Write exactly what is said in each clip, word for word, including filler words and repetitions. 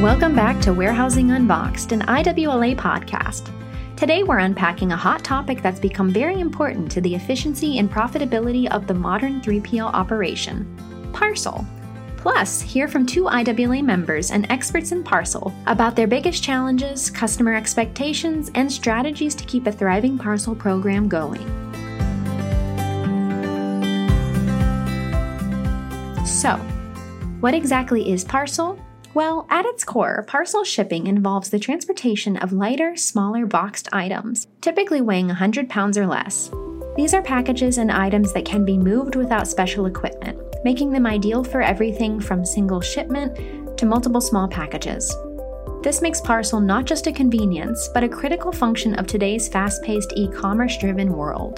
Welcome back to Warehousing Unboxed, an I W L A podcast. Today we're unpacking a hot topic that's become very important to the efficiency and profitability of the modern three P L operation, parcel. Plus, hear from two I W L A members and experts in parcel about their biggest challenges, customer expectations, and strategies to keep a thriving parcel program going. So, what exactly is parcel? Well, at its core, parcel shipping involves the transportation of lighter, smaller boxed items, typically weighing one hundred pounds or less. These are packages and items that can be moved without special equipment, making them ideal for everything from single shipment to multiple small packages. This makes parcel not just a convenience, but a critical function of today's fast-paced e-commerce driven world.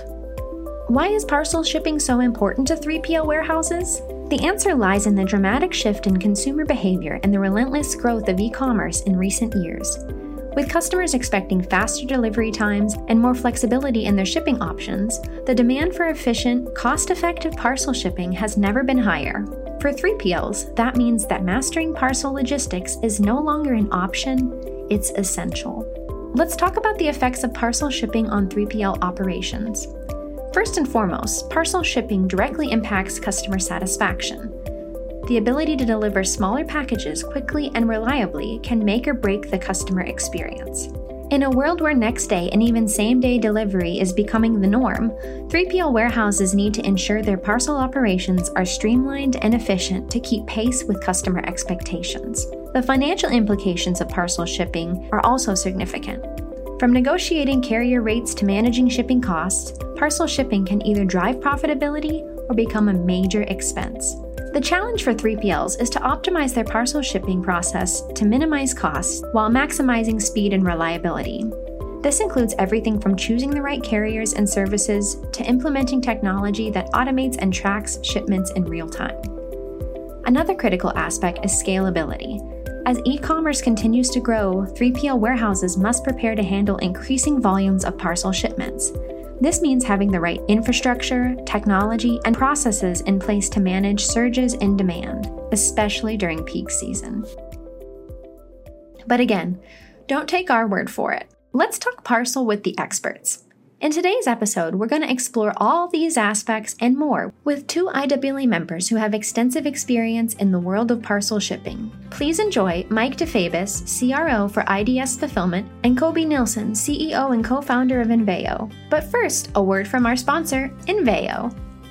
Why is parcel shipping so important to three P L warehouses? The answer lies in the dramatic shift in consumer behavior and the relentless growth of e-commerce in recent years. With customers expecting faster delivery times and more flexibility in their shipping options, the demand for efficient, cost-effective parcel shipping has never been higher. For three P Ls, that means that mastering parcel logistics is no longer an option, it's essential. Let's talk about the effects of parcel shipping on three P L operations. First and foremost, parcel shipping directly impacts customer satisfaction. The ability to deliver smaller packages quickly and reliably can make or break the customer experience. In a world where next day and even same day delivery is becoming the norm, three P L warehouses need to ensure their parcel operations are streamlined and efficient to keep pace with customer expectations. The financial implications of parcel shipping are also significant. From negotiating carrier rates to managing shipping costs, parcel shipping can either drive profitability or become a major expense. The challenge for three P Ls is to optimize their parcel shipping process to minimize costs while maximizing speed and reliability. This includes everything from choosing the right carriers and services to implementing technology that automates and tracks shipments in real time. Another critical aspect is scalability. As e-commerce continues to grow, three P L warehouses must prepare to handle increasing volumes of parcel shipments. This means having the right infrastructure, technology, and processes in place to manage surges in demand, especially during peak season. But again, don't take our word for it. Let's talk parcel with the experts. In today's episode, we're going to explore all these aspects and more with two I W L A members who have extensive experience in the world of parcel shipping. Please enjoy Mike DeFabis, C R O for I D S Fulfillment, and Kobe Nilsson, C E O and co-founder of Enveo. But first, a word from our sponsor, Enveo.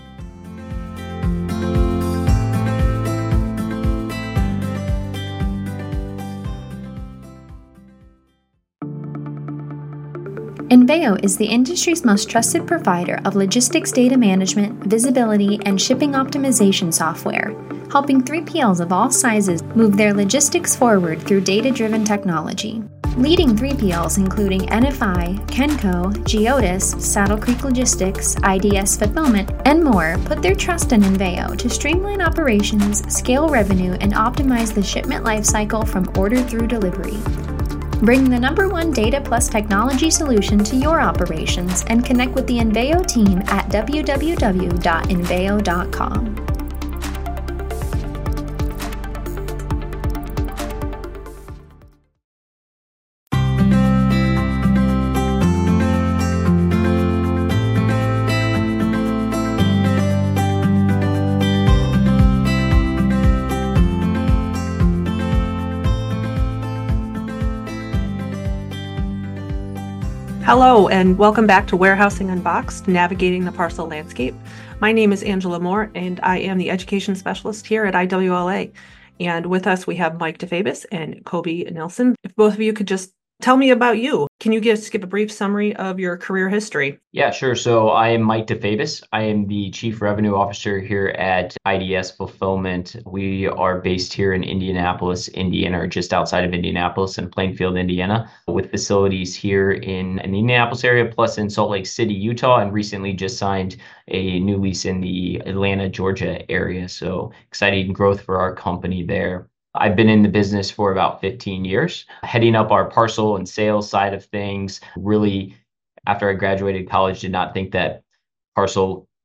Enveo is the industry's most trusted provider of logistics data management, visibility, and shipping optimization software, helping three P Ls of all sizes move their logistics forward through data-driven technology. Leading three P Ls including N F I, Kenco, Geodis, Saddle Creek Logistics, I D S Fulfillment, and more put their trust in Enveo to streamline operations, scale revenue, and optimize the shipment lifecycle from order through delivery. Bring the number one data plus technology solution to your operations and connect with the Enveo team at w w w dot enveo dot com. Hello, and welcome back to Warehousing Unboxed, Navigating the Parcel Landscape. My name is Angela Moore, and I am the Education Specialist here at I W L A. And with us, we have Mike DeFabis and Kobe Nilsson. If both of you could just tell me about you. Can you just give a brief summary of your career history? Yeah, sure. So I am Mike DeFabis. I am the Chief Revenue Officer here at I D S Fulfillment. We are based here in Indianapolis, Indiana, or just outside of Indianapolis in Plainfield, Indiana, with facilities here in, in the Indianapolis area, plus in Salt Lake City, Utah, and recently just signed a new lease in the Atlanta, Georgia area. So exciting growth for our company there. I've been in the business for about fifteen years, heading up our parcel and sales side of things. Really, after I graduated college, did not think that parcel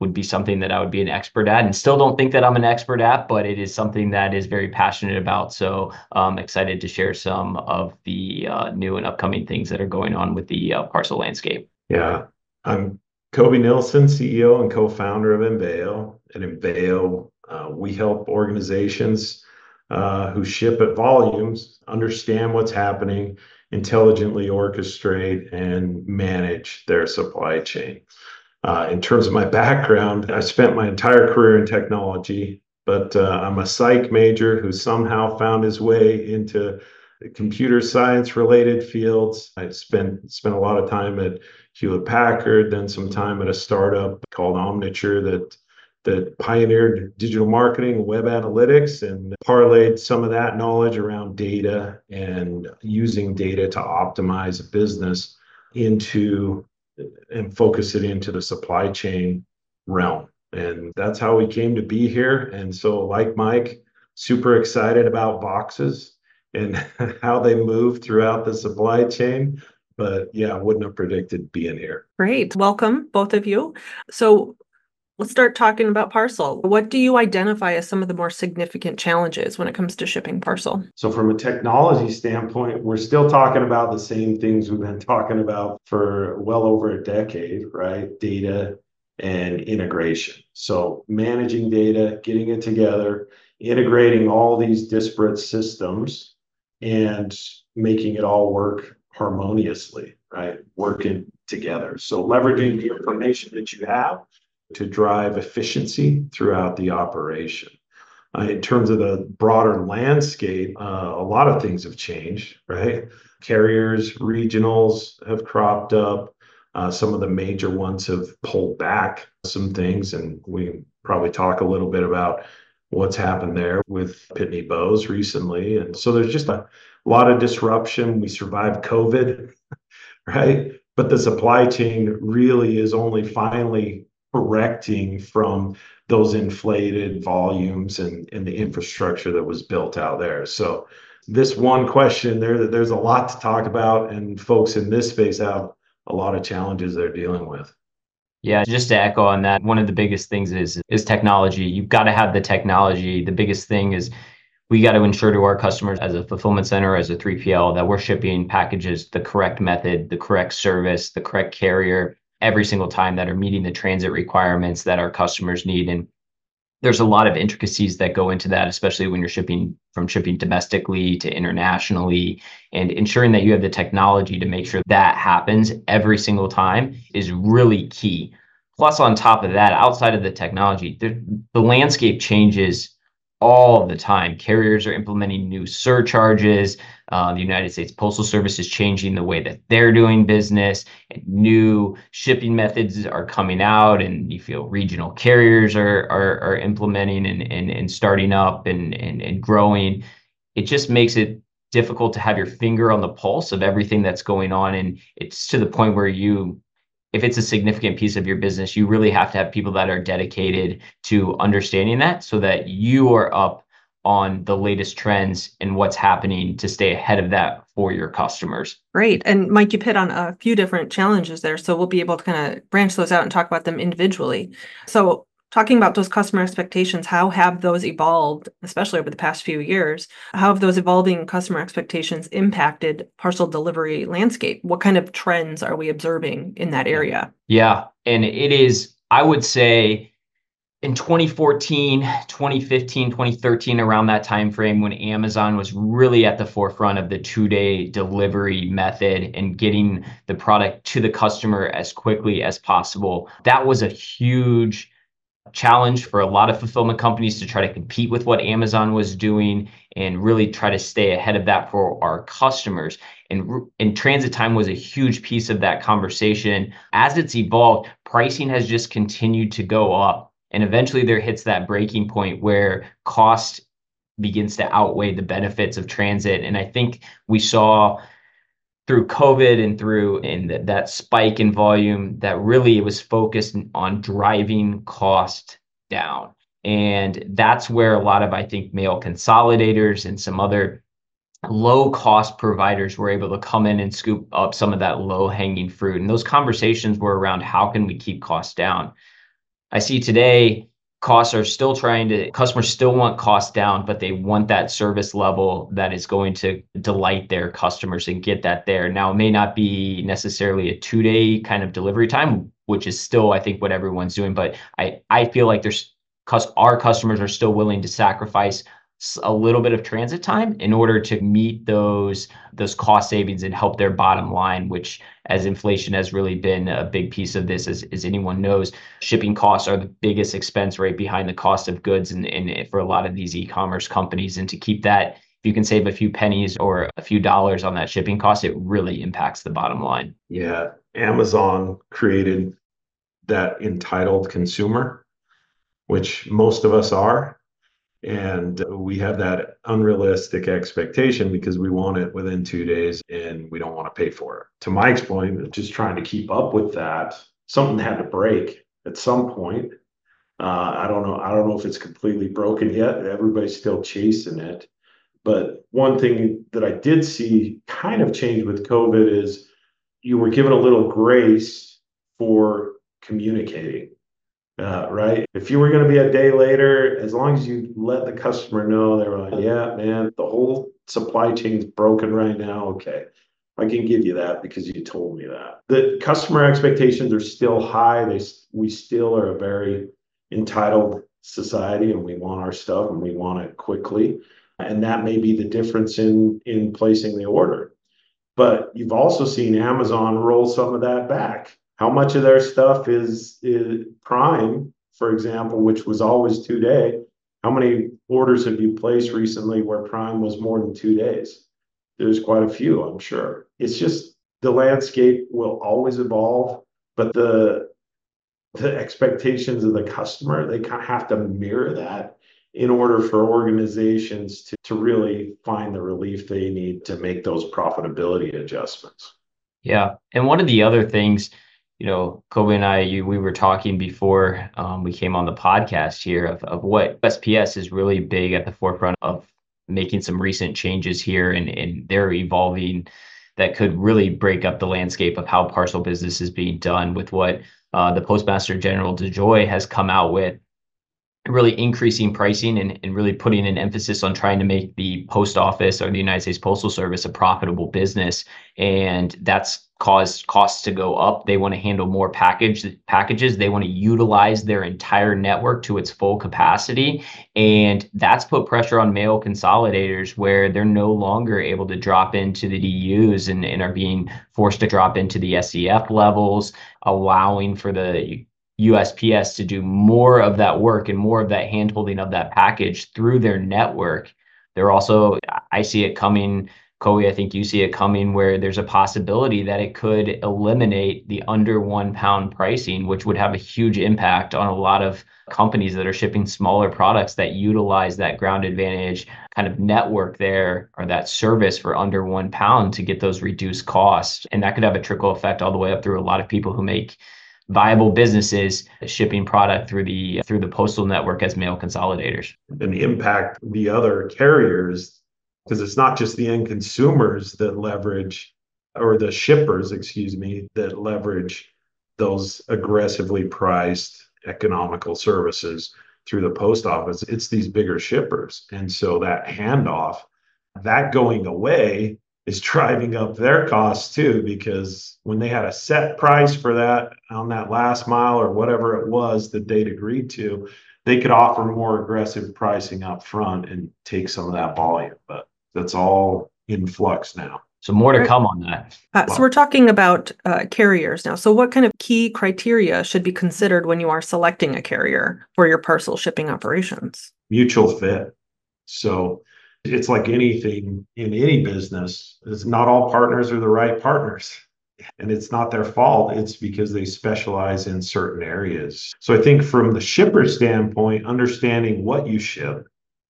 would be something that I would be an expert at, and still don't think that I'm an expert at, but it is something that is very passionate about. So I'm excited to share some of the uh, new and upcoming things that are going on with the uh, parcel landscape. Yeah, I'm Kobe Nilsson, C E O and co-founder of Enveo. At Enveo, uh, we help organizations uh, who ship at volumes understand what's happening, intelligently orchestrate and manage their supply chain. Uh, in terms of my background, I spent my entire career in technology, but uh, I'm a psych major who somehow found his way into computer science related fields. I spent spent a lot of time at Hewlett Packard, then some time at a startup called Omniture that that pioneered digital marketing, web analytics, and parlayed some of that knowledge around data and using data to optimize a business into and focus it into the supply chain realm. And that's how we came to be here. And so, like Mike, super excited about boxes and how they move throughout the supply chain. But yeah, I wouldn't have predicted being here. Great. Welcome, both of you. So let's start talking about parcel. What do you identify as some of the more significant challenges when it comes to shipping parcel? So from a technology standpoint, we're still talking about the same things we've been talking about for well over a decade, right? Data and integration. So managing data, getting it together, integrating all these disparate systems and making it all work harmoniously, right? Working together. So leveraging the information that you have to drive efficiency throughout the operation. Uh, in terms of the broader landscape, uh, a lot of things have changed, right? Carriers, regionals have cropped up. Uh, some of the major ones have pulled back some things, and we probably talk a little bit about what's happened there with Pitney Bowes recently. And so there's just a lot of disruption. We survived COVID, right? But the supply chain really is only finally correcting from those inflated volumes and, and the infrastructure that was built out there. So this one question, there, there's a lot to talk about, and folks in this space have a lot of challenges they're dealing with. Yeah, just to echo on that, one of the biggest things is is technology. You've got to have the technology. The biggest thing is we got to ensure to our customers as a fulfillment center, as a three P L, that we're shipping packages the correct method, the correct service, the correct carrier every single time, that are meeting the transit requirements that our customers need. And there's a lot of intricacies that go into that, especially when you're shipping from shipping domestically to internationally, and ensuring that you have the technology to make sure that happens every single time is really key. Plus, on top of that, outside of the technology, the, the landscape changes all the time. Carriers are implementing new surcharges. Uh, the United States Postal Service is changing the way that they're doing business, and new shipping methods are coming out, and you feel regional carriers are are, are implementing and, and and starting up and, and and growing. It just makes it difficult to have your finger on the pulse of everything that's going on, and it's to the point where you, if it's a significant piece of your business, you really have to have people that are dedicated to understanding that, so that you are up on the latest trends and what's happening to stay ahead of that for your customers. Great. And Mike, you hit on a few different challenges there, so we'll be able to kind of branch those out and talk about them individually. So talking about those customer expectations, how have those evolved, especially over the past few years? How have those evolving customer expectations impacted parcel delivery landscape? What kind of trends are we observing in that area? Yeah, and it is, I would say, in twenty fourteen, twenty fifteen, twenty thirteen, around that time frame, when Amazon was really at the forefront of the two-day delivery method and getting the product to the customer as quickly as possible, that was a huge challenge for a lot of fulfillment companies to try to compete with what Amazon was doing and really try to stay ahead of that for our customers. And, and transit time was a huge piece of that conversation. As it's evolved, pricing has just continued to go up. And eventually there hits that breaking point where cost begins to outweigh the benefits of transit. And I think we saw through COVID and through in th- that spike in volume that really it was focused on driving cost down. And that's where a lot of, I think, mail consolidators and some other low cost providers were able to come in and scoop up some of that low hanging fruit. And those conversations were around how can we keep costs down? I see today costs are still trying to, customers still want costs down, but they want that service level that is going to delight their customers and get that there. Now, it may not be necessarily a two day kind of delivery time, which is still, I think, what everyone's doing. But I, I feel like there's, our customers are still willing to sacrifice a little bit of transit time in order to meet those those cost savings and help their bottom line, which, as inflation has really been a big piece of this, as, as anyone knows, shipping costs are the biggest expense rate behind the cost of goods and, and for a lot of these e-commerce companies. And to keep that, if you can save a few pennies or a few dollars on that shipping cost, it really impacts the bottom line. Yeah, Amazon created that entitled consumer, which most of us are. And we have that unrealistic expectation because we want it within two days and we don't want to pay for it. To Mike's point, just trying to keep up with that, something had to break at some point. Uh, I don't know. I don't know if it's completely broken yet. Everybody's still chasing it. But one thing that I did see kind of change with COVID is you were given a little grace for communicating. Uh, right. If you were going to be a day later, as long as you let the customer know, they were like, yeah, man, the whole supply chain's broken right now. Okay, I can give you that because you told me that. The customer expectations are still high. They, we still are a very entitled society and we want our stuff and we want it quickly. And that may be the difference in, in placing the order. But you've also seen Amazon roll some of that back. How much of their stuff is, is Prime, for example, which was always two day? How many orders have you placed recently where Prime was more than two days? There's quite a few, I'm sure. It's just the landscape will always evolve, but the the expectations of the customer, they kind of have to mirror that in order for organizations to, to really find the relief they need to make those profitability adjustments. Yeah. And one of the other things, you know, Kobe and I, you, we were talking before um, we came on the podcast here of, of what U S P S is really big at the forefront of making some recent changes here, and, and they're evolving that could really break up the landscape of how parcel business is being done with what uh, the Postmaster General DeJoy has come out with, really increasing pricing and, and really putting an emphasis on trying to make the post office or the United States Postal Service a profitable business. And that's caused costs to go up. They want to handle more package packages. They want to utilize their entire network to its full capacity. And that's put pressure on mail consolidators where they're no longer able to drop into the D Us and, and are being forced to drop into the S E F levels, allowing for the U S P S to do more of that work and more of that handholding of that package through their network. They're also, I see it coming, Kobe, I think you see it coming, where there's a possibility that it could eliminate the under one pound pricing, which would have a huge impact on a lot of companies that are shipping smaller products that utilize that Ground Advantage kind of network there, or that service for under one pound to get those reduced costs. And that could have a trickle effect all the way up through a lot of people who make viable businesses shipping product through the through the postal network as mail consolidators. And impact the other carriers, because it's not just the end consumers that leverage, or the shippers, excuse me, that leverage those aggressively priced economical services through the post office. It's these bigger shippers. And so that handoff, that going away is driving up their costs too, because when they had a set price for that on that last mile or whatever it was that they'd agreed to, they could offer more aggressive pricing up front and take some of that volume. But that's all in flux now. So more to come on that. Uh, so we're talking about uh, carriers now. So what kind of key criteria should be considered when you are selecting a carrier for your parcel shipping operations? Mutual fit. So it's like anything in any business. It's not all partners are the right partners. And it's not their fault. It's because they specialize in certain areas. So I think from the shipper standpoint, understanding what you ship,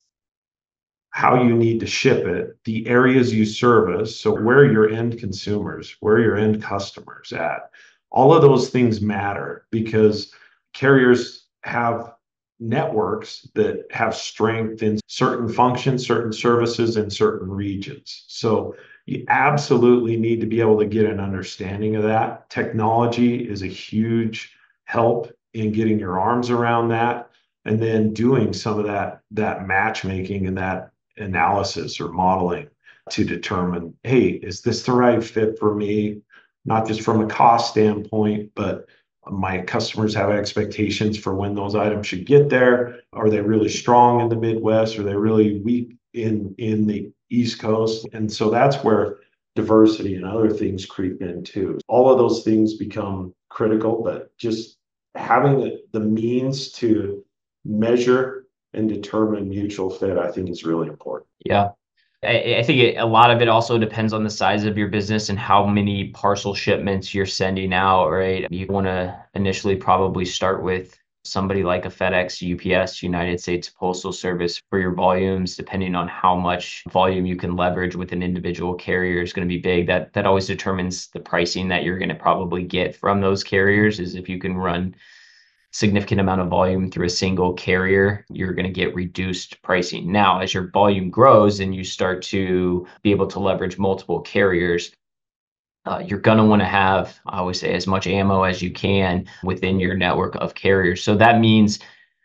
how you need to ship it, the areas you service, so where are your end consumers, where are your end customers at? All of those things matter because carriers have networks that have strength in certain functions, certain services, in certain regions. So you absolutely need to be able to get an understanding of that. Technology is a huge help in getting your arms around that, and then doing some of that that matchmaking and that analysis or modeling to determine, hey, is this the right fit for me? Not just from a cost standpoint, but my customers have expectations for when those items should get there. Are they really strong in the Midwest? Are they really weak in in the East Coast? And so that's where diversity and other things creep in too. All of those things become critical, but just having the, the means to measure and determine mutual fit, I think, is really important. Yeah. I, I think it, a lot of it also depends on the size of your business and how many parcel shipments you're sending out, right? You want to initially probably start with somebody like a FedEx, U P S, United States Postal Service for your volumes, depending on how much volume you can leverage with an individual carrier is going to be big. That that always determines the pricing that you're going to probably get from those carriers. Is if you can run significant amount of volume through a single carrier, you're going to get reduced pricing. Now, as your volume grows and you start to be able to leverage multiple carriers, uh, you're going to want to have, I always say, as much ammo as you can within your network of carriers. So that means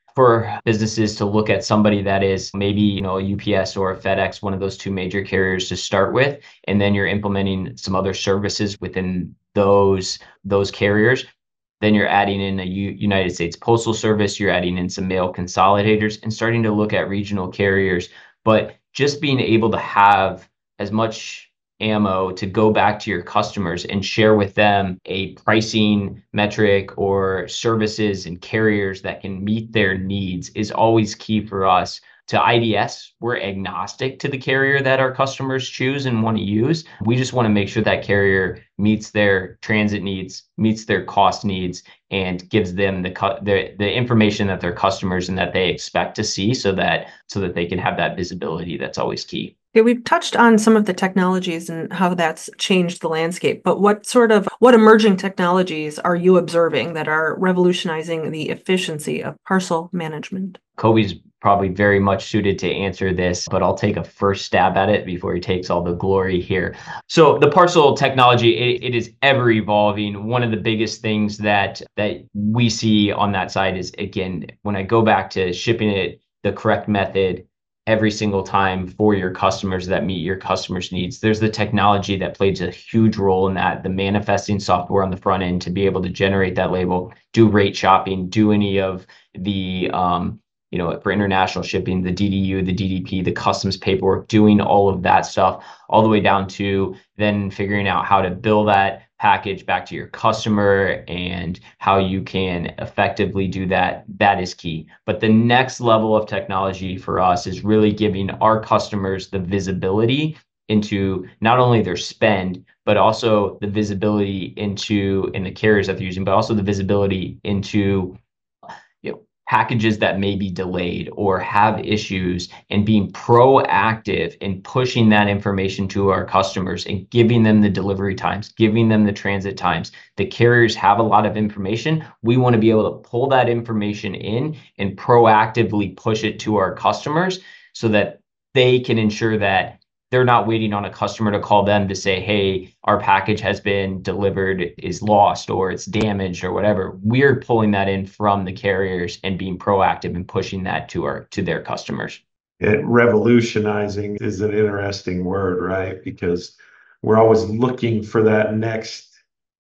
for businesses to look at somebody that is maybe, you know, a U P S or a FedEx, one of those two major carriers to start with, and then you're implementing some other services within those those carriers. Then you're adding in a U- United States Postal Service, you're adding in some mail consolidators and starting to look at regional carriers. But just being able to have as much ammo to go back to your customers and share with them a pricing metric or services and carriers that can meet their needs is always key for us. To I D S, we're agnostic to the carrier that our customers choose and want to use. We just want to make sure that carrier meets their transit needs, meets their cost needs, and gives them the the, the information that their customers and that they expect to see, so that so that they can have that visibility. That's always key. Okay, we've touched on some of the technologies and how that's changed the landscape, but what sort of what emerging technologies are you observing that are revolutionizing the efficiency of parcel management? Kobe's probably very much suited to answer this, but I'll take a first stab at it before he takes all the glory here. So the parcel technology, it, it is ever evolving. One of the biggest things that that we see on that side is, again, when I go back to shipping it the correct method every single time for your customers that meet your customers' needs. There's the technology that plays a huge role in that, the manifesting software on the front end to be able to generate that label, do rate shopping, do any of the um, you know, for international shipping, the D D U, the D D P, the customs paperwork, doing all of that stuff, all the way down to then figuring out how to bill that package back to your customer and how you can effectively do that. That is key. But the next level of technology for us is really giving our customers the visibility into not only their spend, but also the visibility into, in the carriers that they're using, but also the visibility into, you know, packages that may be delayed or have issues, and being proactive in pushing that information to our customers and giving them the delivery times, giving them the transit times. The carriers have a lot of information. We want to be able to pull that information in and proactively push it to our customers so that they can ensure that they're not waiting on a customer to call them to say, hey, our package has been delivered, is lost, or it's damaged, or whatever. We're pulling that in from the carriers and being proactive and pushing that to our to their customers. It, revolutionizing is an interesting word, right? Because we're always looking for that next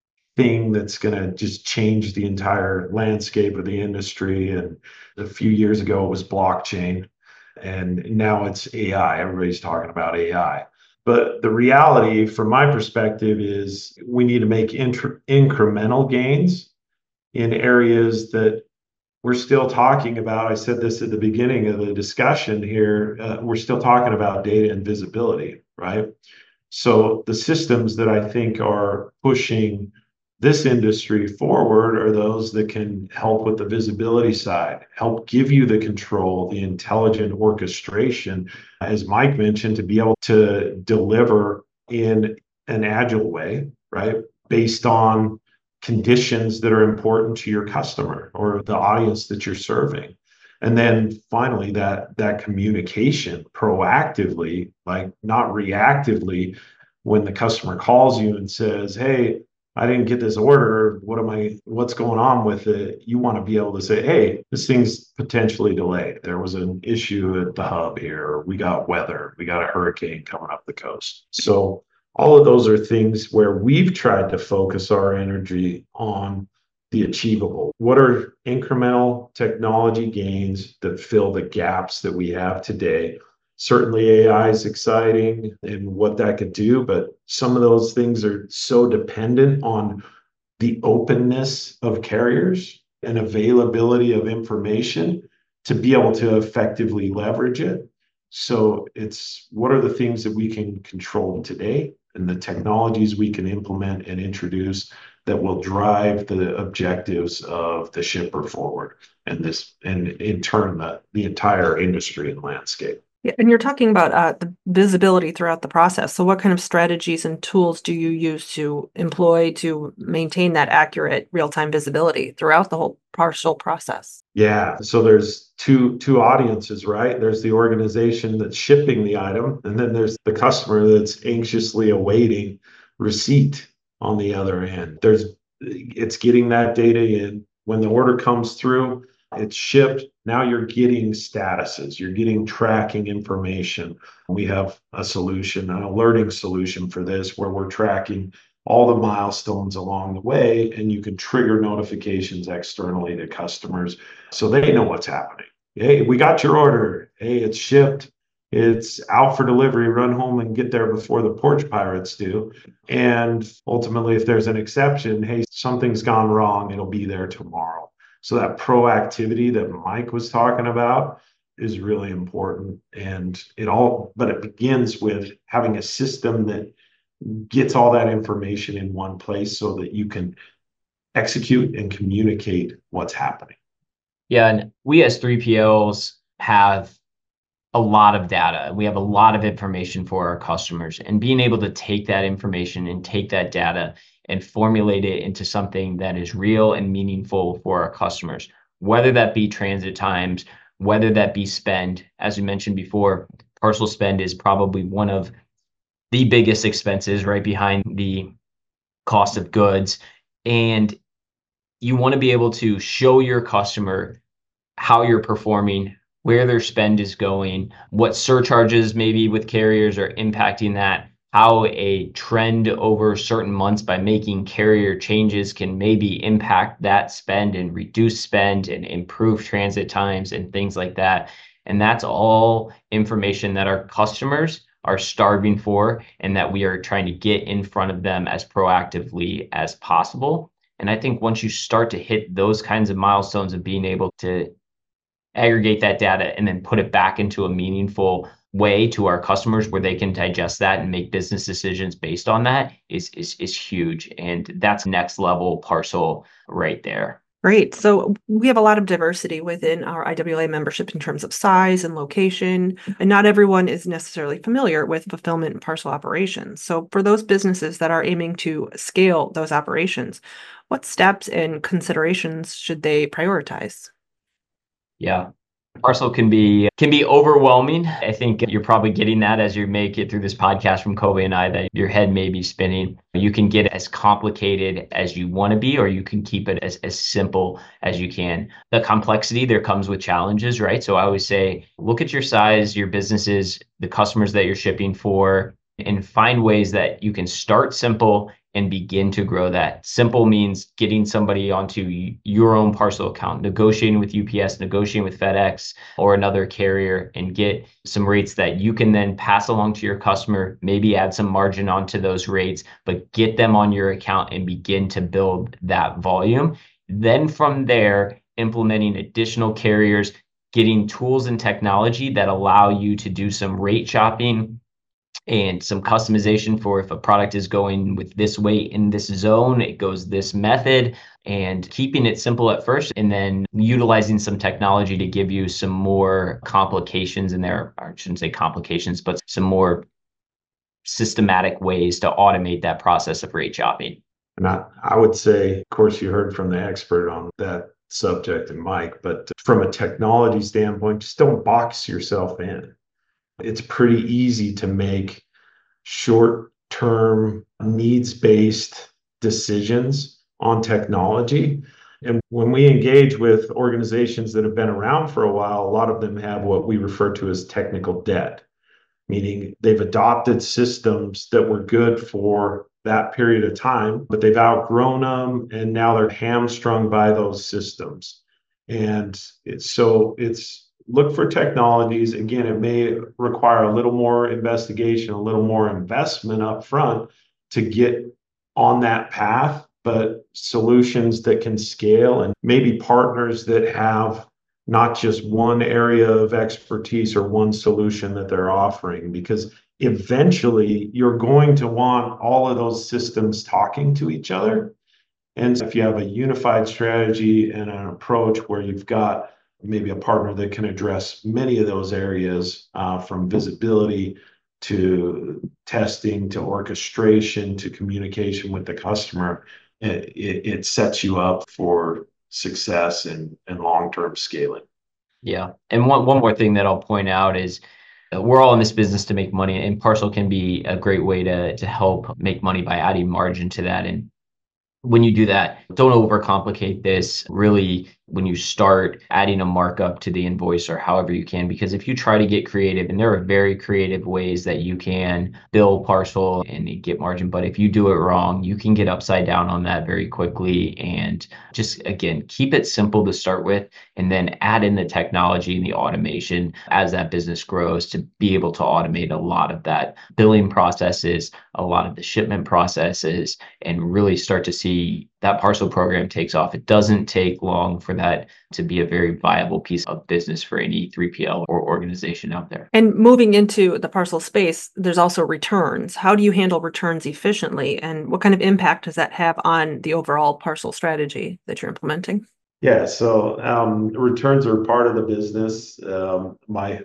thing that's going to just change the entire landscape of the industry. And a few years ago, it was blockchain. And now it's A I. Everybody's talking about A I. But the reality, from my perspective, is we need to make intr- incremental gains in areas that we're still talking about. I said this at the beginning of the discussion here. Uh, we're still talking about data and visibility, right? So the systems that I think are pushing this industry forward are those that can help with the visibility side, help give you the control, the intelligent orchestration, as Mike mentioned, to be able to deliver in an agile way, right? Based on conditions that are important to your customer or the audience that you're serving. And then finally, that, that communication proactively, like not reactively, when the customer calls you and says, hey, I didn't get this order. What am I, what's going on with it? You want to be able to say, hey, this thing's potentially delayed. There was an issue at the hub here. We got weather. We got a hurricane coming up the coast. So all of those are things where we've tried to focus our energy on the achievable. What are incremental technology gains that fill the gaps that we have today? Certainly A I is exciting and what that could do, but some of those things are so dependent on the openness of carriers and availability of information to be able to effectively leverage it. So it's what are the things that we can control today and the technologies we can implement and introduce that will drive the objectives of the shipper forward and this, and in turn, the, the entire industry and landscape. Yeah, and you're talking about uh, the visibility throughout the process. So what kind of strategies and tools do you use to employ to maintain that accurate real-time visibility throughout the whole parcel process? Yeah, so there's two two audiences, right? There's the organization that's shipping the item, and then there's the customer that's anxiously awaiting receipt on the other end. There's it's getting that data in. When the order comes through, it's shipped. Now you're getting statuses, you're getting tracking information. We have a solution, an alerting solution for this, where we're tracking all the milestones along the way, and you can trigger notifications externally to customers so they know what's happening. Hey, we got your order. Hey, it's shipped. It's out for delivery. Run home and get there before the porch pirates do. And ultimately, if there's an exception, hey, something's gone wrong, it'll be there tomorrow. So that proactivity that Mike was talking about is really important. And it all, but it begins with having a system that gets all that information in one place so that you can execute and communicate what's happening. Yeah, and we as three P Ls have a lot of data. We have a lot of information for our customers, and being able to take that information and take that data and formulate it into something that is real and meaningful for our customers, whether that be transit times, whether that be spend. As we mentioned before, parcel spend is probably one of the biggest expenses right behind the cost of goods. And you want to be able to show your customer how you're performing, where their spend is going, what surcharges maybe with carriers are impacting that, how a trend over certain months by making carrier changes can maybe impact that spend and reduce spend and improve transit times and things like that. And that's all information that our customers are starving for and that we are trying to get in front of them as proactively as possible. And I think once you start to hit those kinds of milestones of being able to aggregate that data and then put it back into a meaningful way to our customers where they can digest that and make business decisions based on that is is is huge. And that's next level parcel right there. Great. So we have a lot of diversity within our I W A membership in terms of size and location, and not everyone is necessarily familiar with fulfillment and parcel operations. So for those businesses that are aiming to scale those operations, what steps and considerations should they prioritize? Yeah. Parcel can be can be overwhelming. I think you're probably getting that as you make it through this podcast from Kobe and I, that your head may be spinning. You can get as complicated as you want to be, or you can keep it as, as simple as you can. The complexity there comes with challenges, right? So I always say, look at your size, your businesses, the customers that you're shipping for, and find ways that you can start simple and begin to grow that. Simple means getting somebody onto your own parcel account, negotiating with U P S, negotiating with FedEx or another carrier, and get some rates that you can then pass along to your customer, maybe add some margin onto those rates, but get them on your account and begin to build that volume. Then from there, implementing additional carriers, getting tools and technology that allow you to do some rate shopping and some customization for if a product is going with this weight in this zone, it goes this method, and keeping it simple at first and then utilizing some technology to give you some more complications in there. I shouldn't say complications, but some more systematic ways to automate that process of rate shopping. And I, I would say, of course, you heard from the expert on that subject and Mike, but from a technology standpoint, just don't box yourself in. It's pretty easy to make short-term needs-based decisions on technology. And when we engage with organizations that have been around for a while, a lot of them have what we refer to as technical debt, meaning they've adopted systems that were good for that period of time, but they've outgrown them and now they're hamstrung by those systems. And it's, so it's look for technologies. Again, it may require a little more investigation, a little more investment up front to get on that path, but solutions that can scale and maybe partners that have not just one area of expertise or one solution that they're offering, because eventually you're going to want all of those systems talking to each other. And if you have a unified strategy and an approach where you've got maybe a partner that can address many of those areas, uh, from visibility to testing to orchestration to communication with the customer, it, it, it sets you up for success and, and long-term scaling. Yeah. And one, one more thing that I'll point out is uh, we're all in this business to make money, and Parcel can be a great way to, to help make money by adding margin to that. And when you do that, don't overcomplicate this. Really, when you start adding a markup to the invoice or however you can, because if you try to get creative, and there are very creative ways that you can bill Parcel and get margin, but if you do it wrong, you can get upside down on that very quickly. And just, again, keep it simple to start with, and then add in the technology and the automation as that business grows to be able to automate a lot of that billing processes, a lot of the shipment processes, and really start to see that Parcel program takes off. It doesn't take long for that to be a very viable piece of business for any three P L or organization out there. And moving into the Parcel space, there's also returns. How do you handle returns efficiently, and what kind of impact does that have on the overall Parcel strategy that you're implementing? Yeah, so um, returns are part of the business. Um, my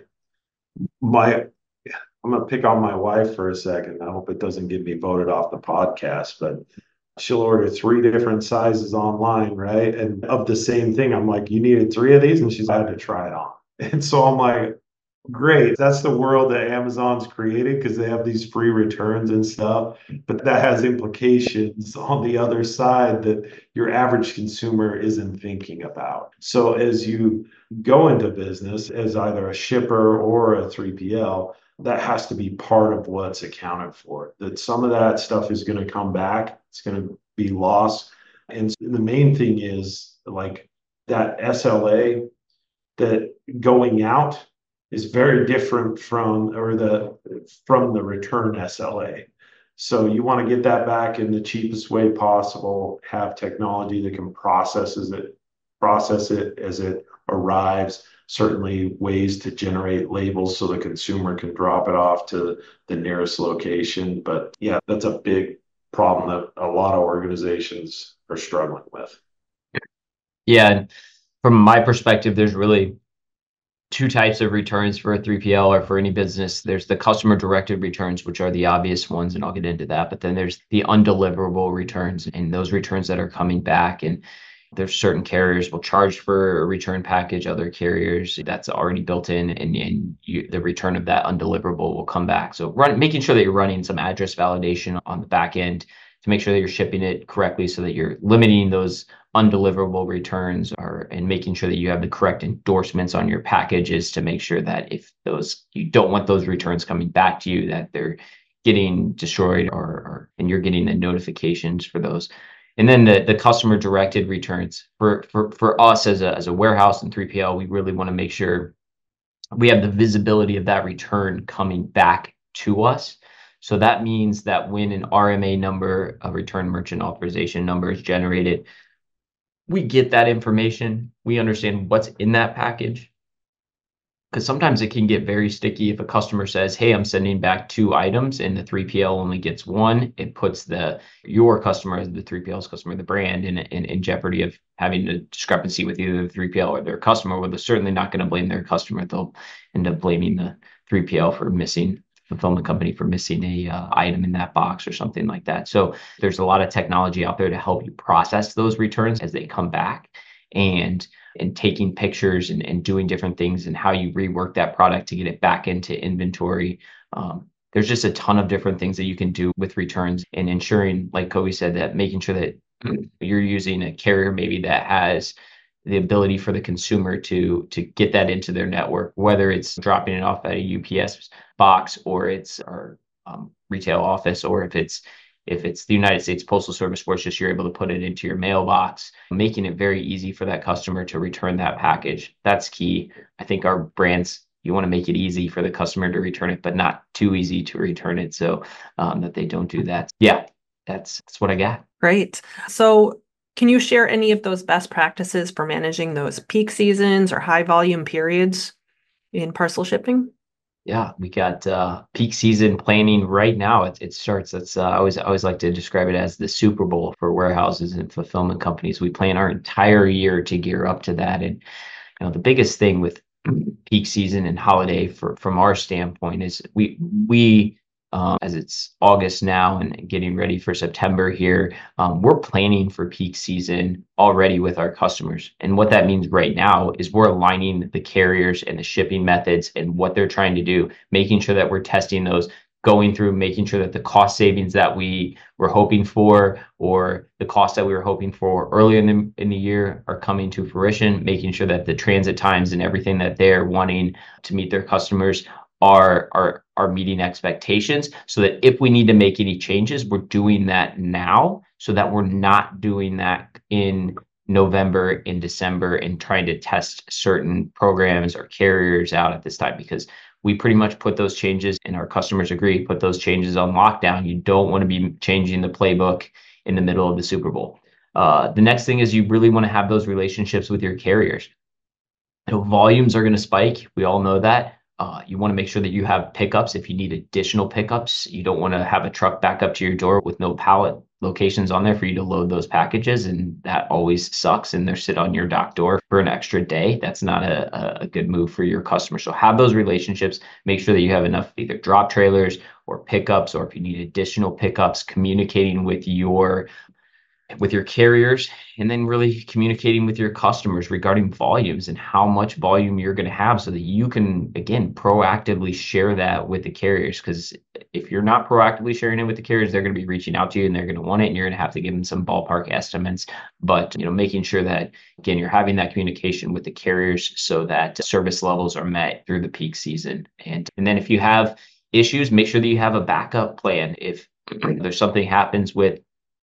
my I'm gonna pick on my wife for a second. I hope it doesn't get me voted off the podcast, but she'll order three different sizes online, right? And of the same thing, I'm like, you needed three of these? And she's had to try it on. And so I'm like, great. That's the world that Amazon's created, because they have these free returns and stuff. But that has implications on the other side that your average consumer isn't thinking about. So as you go into business as either a shipper or a three P L, that has to be part of what's accounted for. That some of that stuff is going to come back. It's going to be lost. And the main thing is like that S L A, that going out is very different from, or the, from the return S L A. So you want to get that back in the cheapest way possible, have technology that can process it, process it as it arrives. Certainly ways to generate labels so the consumer can drop it off to the nearest location. But yeah, that's a big problem that a lot of organizations are struggling with. Yeah. And from my perspective, there's really two types of returns for a three P L or for any business. There's the customer directed returns, which are the obvious ones, and I'll get into that. But then there's the undeliverable returns, and those returns that are coming back. And there's certain carriers will charge for a return package, other carriers that's already built in, and, and you, the return of that undeliverable will come back. So run, making sure that you're running some address validation on the back end to make sure that you're shipping it correctly, so that you're limiting those undeliverable returns, or and making sure that you have the correct endorsements on your packages to make sure that if those, you don't want those returns coming back to you, that they're getting destroyed, or, or and you're getting the notifications for those. And then the, the customer directed returns for, for, for us as a, as a warehouse and three P L, we really want to make sure we have the visibility of that return coming back to us. So that means that when an R M A number, a return merchant authorization number, is generated, we get that information. We understand what's in that package. Because sometimes it can get very sticky if a customer says, hey, I'm sending back two items and the three P L only gets one. It puts the your customer, the three P L's customer, the brand, in, in, in jeopardy of having a discrepancy with either the three P L or their customer. Well, they're certainly not going to blame their customer. They'll end up blaming the three P L for missing, fulfillment company for missing a uh, item in that box or something like that. So there's a lot of technology out there to help you process those returns as they come back. And and taking pictures and, and doing different things, and how you rework that product to get it back into inventory. Um, There's just a ton of different things that you can do with returns and ensuring, like Kobe said, that making sure that you're using a carrier maybe that has the ability for the consumer to to get that into their network, whether it's dropping it off at a U P S box or it's our um, retail office, or if it's if it's the United States Postal Service, where it's just you're able to put it into your mailbox, making it very easy for that customer to return that package. That's key. I think our brands, you want to make it easy for the customer to return it, but not too easy to return it so um, that they don't do that. Yeah, that's that's what I got. Great. So can you share any of those best practices for managing those peak seasons or high volume periods in parcel shipping? Yeah, we got uh, peak season planning right now. It, it starts. It's uh, I always I always like to describe it as the Super Bowl for warehouses and fulfillment companies. We plan our entire year to gear up to that. And you know, the biggest thing with peak season and holiday for from our standpoint is we we um, as it's August now and getting ready for September here, um, we're planning for peak season already with our customers. And what that means right now is we're aligning the carriers and the shipping methods and what they're trying to do, making sure that we're testing those, going through, making sure that the cost savings that we were hoping for, or the cost that we were hoping for earlier in the, in the year, are coming to fruition, making sure that the transit times and everything that they're wanting to meet their customers are are are meeting expectations, so that if we need to make any changes, we're doing that now, so that we're not doing that in November, in December, and trying to test certain programs or carriers out at this time, because we pretty much put those changes, and our customers agree, put those changes on lockdown. You don't want to be changing the playbook in the middle of the Super Bowl. Uh, the next thing is you really want to have those relationships with your carriers. You know, volumes are going to spike. We all know that. Uh, you want to make sure that you have pickups if you need additional pickups. You don't want to have a truck back up to your door with no pallet locations on there for you to load those packages, and that always sucks, and they're sit on your dock door for an extra day. That's not a, a good move for your customers. So have those relationships. Make sure that you have enough either drop trailers or pickups, or if you need additional pickups, communicating with your with your carriers, and then really communicating with your customers regarding volumes and how much volume you're going to have, so that you can, again, proactively share that with the carriers. Because if you're not proactively sharing it with the carriers, they're going to be reaching out to you and they're going to want it, and you're going to have to give them some ballpark estimates. But you know, making sure that, again, you're having that communication with the carriers so that service levels are met through the peak season. And and then if you have issues, make sure that you have a backup plan. If there's something happens with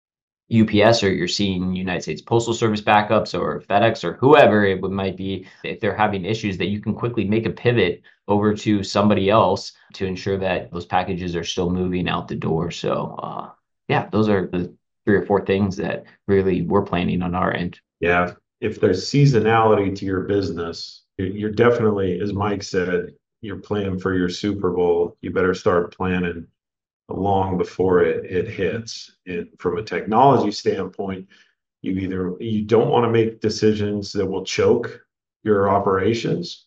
U P S, or you're seeing United States Postal Service backups, or FedEx, or whoever it might be, if they're having issues, that you can quickly make a pivot over to somebody else to ensure that those packages are still moving out the door. So uh, yeah, those are the three or four things that really we're planning on our end. Yeah, if there's seasonality to your business, you're definitely, as Mike said, you're planning for your Super Bowl. You better start planning long before it, it hits. And from a technology standpoint, you either you don't want to make decisions that will choke your operations,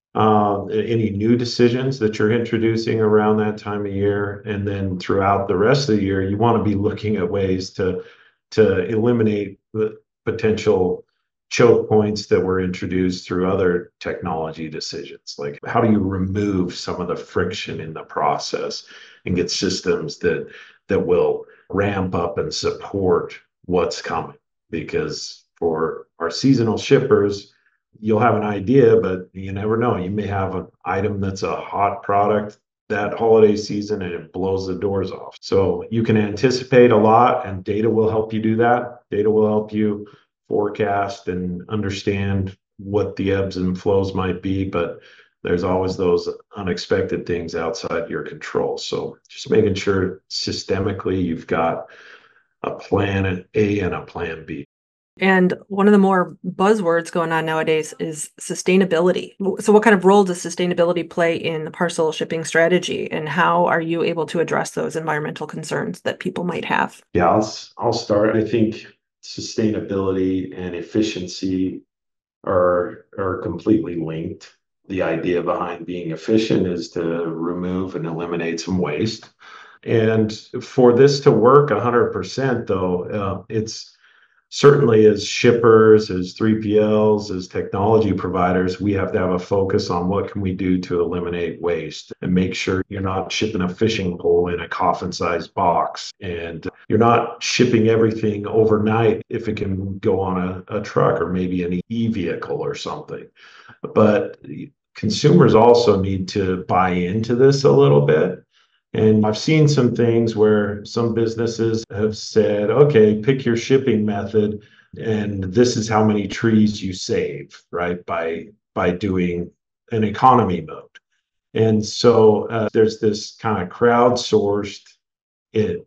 uh, any new decisions that you're introducing around that time of year, and then throughout the rest of the year, you want to be looking at ways to to eliminate the potential choke points that were introduced through other technology decisions. Like, how do you remove some of the friction in the process and get systems that that will ramp up and support what's coming? Because for our seasonal shippers, you'll have an idea, but you never know. You may have an item that's a hot product that holiday season and it blows the doors off. So you can anticipate a lot, and data will help you do that. Data will help you forecast and understand what the ebbs and flows might be, but there's always those unexpected things outside your control. So just making sure systemically you've got a plan A and a plan B. And one of the more buzzwords going on nowadays is sustainability. So what kind of role does sustainability play in the parcel shipping strategy, and how are you able to address those environmental concerns that people might have? Yeah, I'll, I'll start. I think sustainability and efficiency are are completely linked. The idea behind being efficient is to remove and eliminate some waste. And for this to work one hundred percent, though, uh, it's certainly as shippers, as three P Ls, as technology providers, we have to have a focus on what can we do to eliminate waste and make sure you're not shipping a fishing pole in a coffin-sized box, and you're not shipping everything overnight if it can go on a, a truck or maybe an e-vehicle or something. But consumers also need to buy into this a little bit. And I've seen some things where some businesses have said, okay, pick your shipping method, and this is how many trees you save, right, by by doing an economy mode. And so uh, there's this kind of crowdsourced it,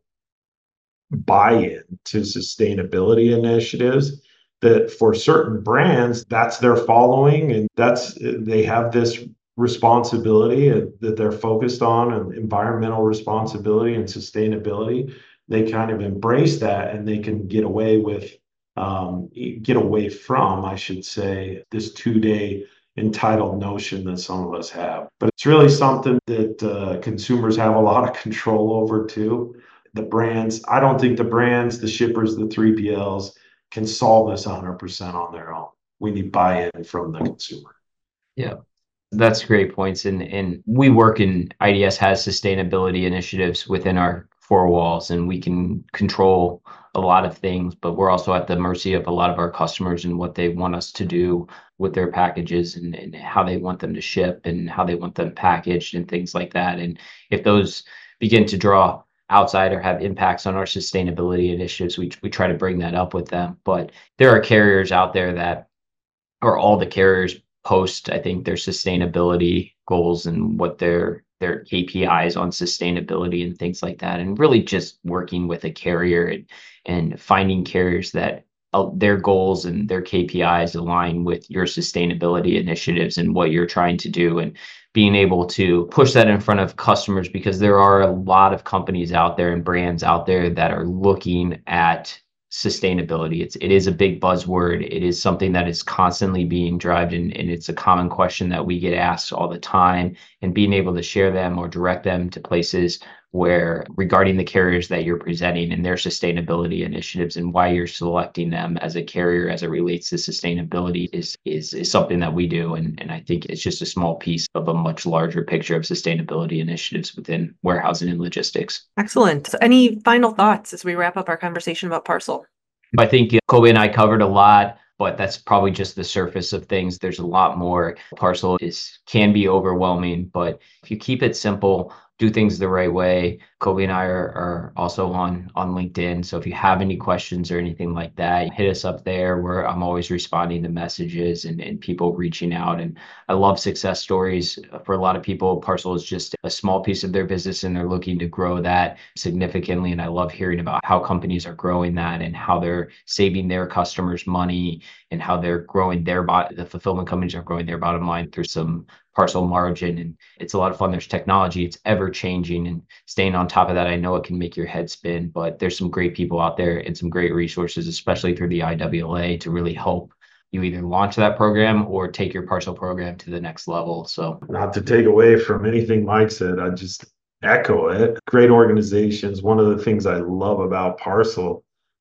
buy-in to sustainability initiatives that for certain brands, that's their following, and that's they have this responsibility that they're focused on, and environmental responsibility and sustainability. They kind of embrace that, and they can get away with um, get away from, I should say, this two-day entitled notion that some of us have. But it's really something that uh, consumers have a lot of control over too. The brands, I don't think the brands, the shippers, the three P Ls can solve this one hundred percent on their own. We need buy-in from the consumer. Yeah. That's great points. And, and we work in I D S has sustainability initiatives within our four walls, and we can control a lot of things, but we're also at the mercy of a lot of our customers and what they want us to do with their packages, and, and how they want them to ship and how they want them packaged and things like that. And if those begin to draw outside or have impacts on our sustainability initiatives, we, we try to bring that up with them. But there are carriers out there that, or all the carriers post, I think, their sustainability goals and what their their K P Is on sustainability and things like that, and really just working with a carrier and, and finding carriers that uh, their goals and their K P Is align with your sustainability initiatives and what you're trying to do, and being able to push that in front of customers, because there are a lot of companies out there and brands out there that are looking at sustainability. It's it is a big buzzword. It is something that is constantly being driven, and, and it's a common question that we get asked all the time, and being able to share them or direct them to places where, regarding the carriers that you're presenting and their sustainability initiatives and why you're selecting them as a carrier as it relates to sustainability is is, is something that we do. And, and I think it's just a small piece of a much larger picture of sustainability initiatives within warehousing and logistics. Excellent. So any final thoughts as we wrap up our conversation about Parcel? I think Kobe and I covered a lot, but that's probably just the surface of things. There's a lot more. Parcel is can be overwhelming, but if you keep it simple, do things the right way. Kobe and I are, are also on on LinkedIn. So if you have any questions or anything like that, hit us up there, where I'm always responding to messages and, and people reaching out. And I love success stories. For a lot of people, Parcel is just a small piece of their business, and they're looking to grow that significantly. And I love hearing about how companies are growing that, and how they're saving their customers money, and how they're growing their bot the fulfillment companies are growing their bottom line through some Parcel margin. And it's a lot of fun. There's technology, it's ever changing, and staying on top of that, I know it can make your head spin, but there's some great people out there and some great resources, especially through the I W L A, to really help you either launch that program or take your Parcel program to the next level. So, not to take away from anything Mike said, I just echo it. Great organizations. One of the things I love about Parcel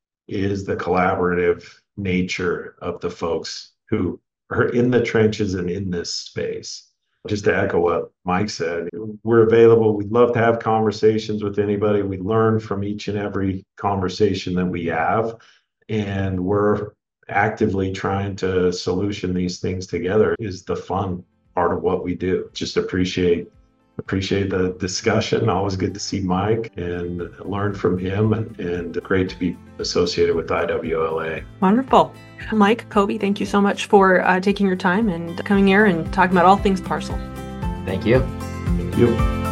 is the collaborative nature of the folks who are in the trenches and in this space. Just to echo what Mike said, we're available. We'd love to have conversations with anybody. We learn from each and every conversation that we have, and we're actively trying to solution these things together. Is the fun part of what we do. Just appreciate appreciate the discussion. Always good to see Mike and learn from him, and, and great to be associated with I W L A. Wonderful. Mike, Kobe, thank you so much for uh, taking your time and coming here and talking about all things Parcel. Thank you. Thank you.